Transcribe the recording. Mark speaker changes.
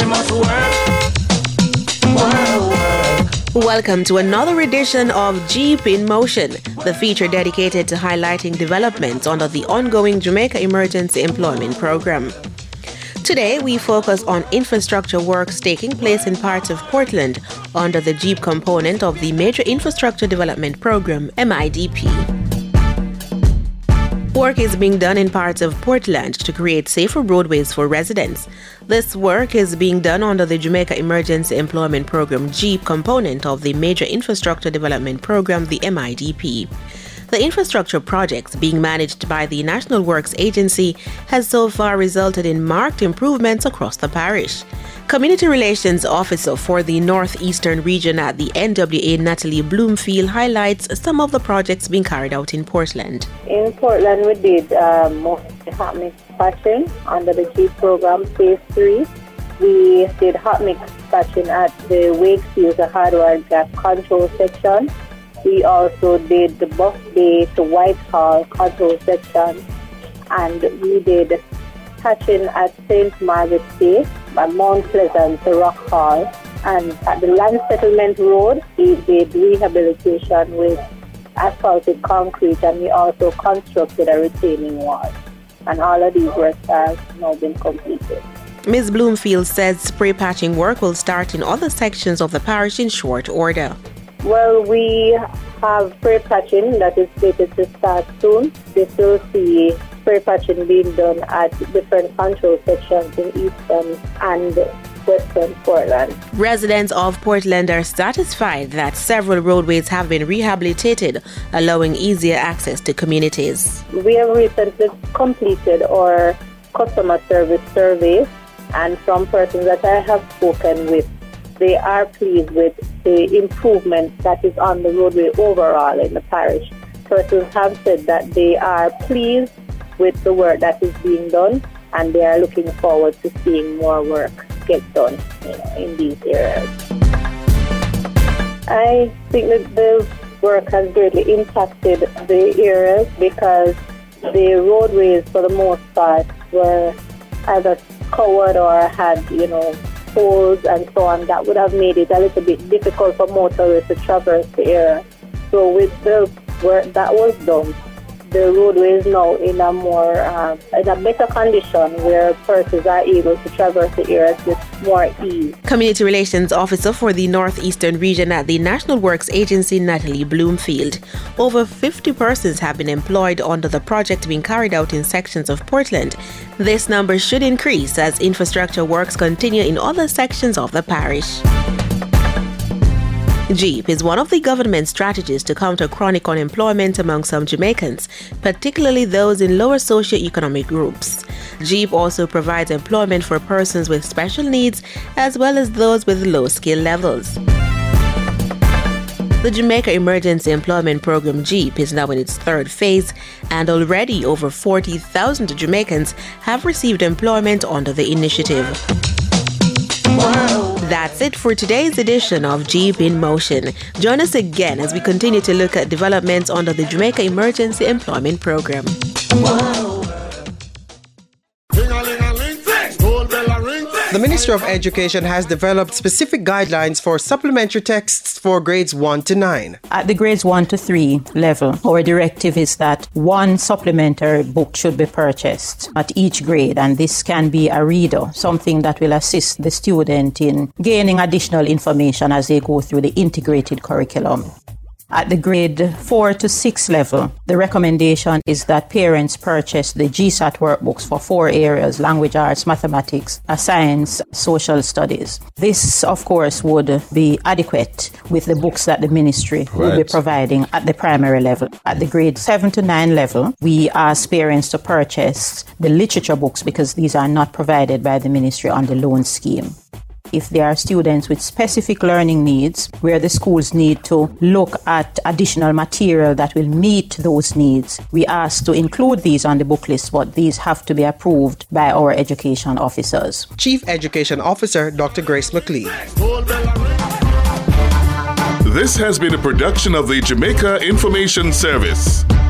Speaker 1: must work.
Speaker 2: Welcome to another edition of Jeep in Motion, the feature dedicated to highlighting developments under the ongoing Jamaica Emergency Employment Program. Today, we focus on infrastructure works taking place in parts of Portland under the Jeep component of the Major Infrastructure Development Program, MIDP. Work is being done in parts of Portland to create safer roadways for residents. This work is being done under the Jamaica Emergency Employment Program JEEP component of the Major Infrastructure Development Program, the MIDP. The infrastructure projects being managed by the National Works Agency has so far resulted in marked improvements across the parish. Community Relations Officer for the Northeastern region at the NWA, Natalie Bloomfield, highlights some of the projects being carried out in Portland.
Speaker 3: In Portland, we did mostly hot mix patching under the JEEP program, Phase 3. We did hot mix patching at the Wakefield, the hardware gap control section. We also did the Bus Bay to Whitehall control section, and we did patching at St. Margaret's Day, at Mount Pleasant to Rock Hall, and at the Land Settlement Road, we did rehabilitation with asphalted concrete, and we also constructed a retaining wall. And all of these works have now been completed.
Speaker 2: Ms. Bloomfield says spray patching work will start in other sections of the parish in short order.
Speaker 3: Well, we have spray patching that is slated to start soon. This will see spray patching being done at different control sections in eastern and western Portland.
Speaker 2: Residents of Portland are satisfied that several roadways have been rehabilitated, allowing easier access to communities.
Speaker 3: We have recently completed our customer service survey, and from persons that I have spoken with, they are pleased with the improvement that is on the roadway overall in the parish. Persons have said that they are pleased with the work that is being done, and they are looking forward to seeing more work get done in these areas. I think that the work has greatly impacted the areas because the roadways, for the most part, were either covered or had, holes and so on. That would have made it a little bit difficult for motorists to traverse the area. So with the work that was done, the roadway is now in a better condition where persons are able to traverse the areas with more ease.
Speaker 2: Community Relations Officer for the Northeastern region at the National Works Agency, Natalie Bloomfield. Over 50 persons have been employed under the project being carried out in sections of Portland. This number should increase as infrastructure works continue in other sections of the parish. JEEP is one of the government's strategies to counter chronic unemployment among some Jamaicans, particularly those in lower socioeconomic groups. JEEP also provides employment for persons with special needs as well as those with low skill levels. The Jamaica Emergency Employment Program JEEP is now in its third phase, and already over 40,000 Jamaicans have received employment under the initiative. That's it for today's edition of JEEP in Motion. Join us again as we continue to look at developments under the Jamaica Emergency Employment Program.
Speaker 4: The Ministry of Education has developed specific guidelines for supplementary texts for grades 1 to 9.
Speaker 5: At the grades 1 to 3 level, our directive is that one supplementary book should be purchased at each grade, and this can be a reader, something that will assist the student in gaining additional information as they go through the integrated curriculum. At the grade 4 to 6 level, the recommendation is that parents purchase the GSAT workbooks for 4 areas: language arts, mathematics, science, social studies. This, of course, would be adequate with the books that the ministry will be providing at the primary level. At the grade 7 to 9 level, we ask parents to purchase the literature books because these are not provided by the ministry on the loan scheme. If there are students with specific learning needs where the schools need to look at additional material that will meet those needs, we ask to include these on the book list, but these have to be approved by our education officers.
Speaker 4: Chief Education Officer Dr. Grace McLean.
Speaker 1: This has been a production of the Jamaica Information Service.